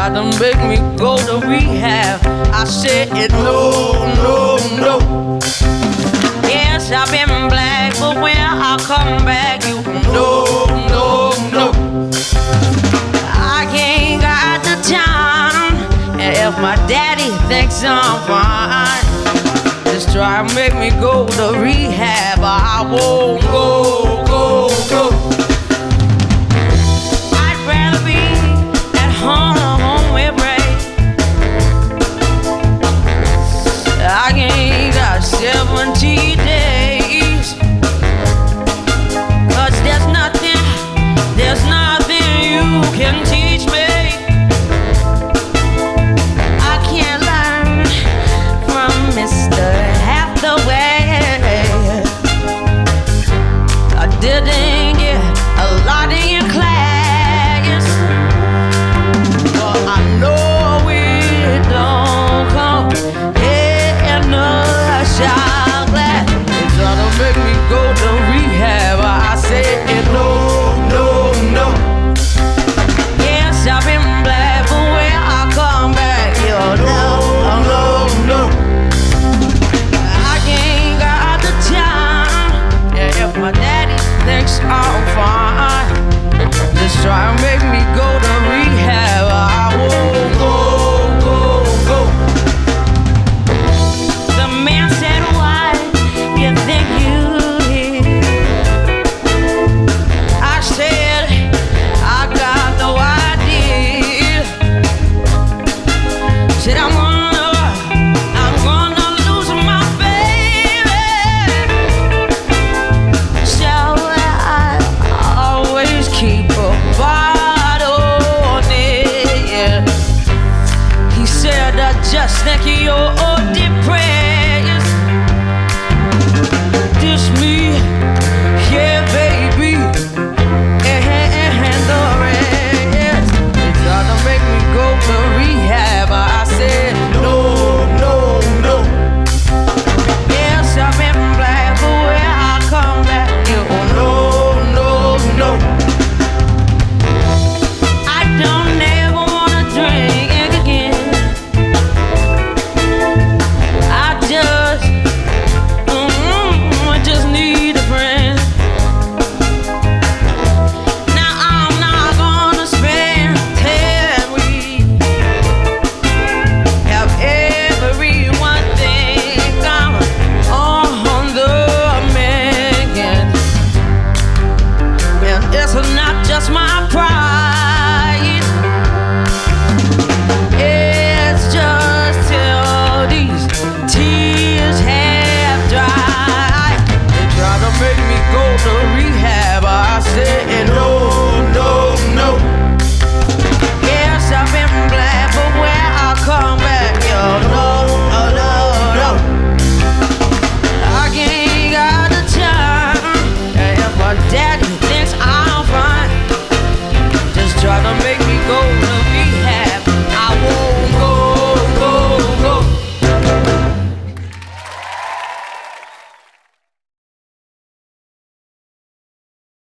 tried to make me go to rehab. I said no, no, no. Yes, I've been black, but when I come back, you no, no, no. I ain't got the time, and if my daddy thinks I'm fine, just try to make me go to rehab. I won't go.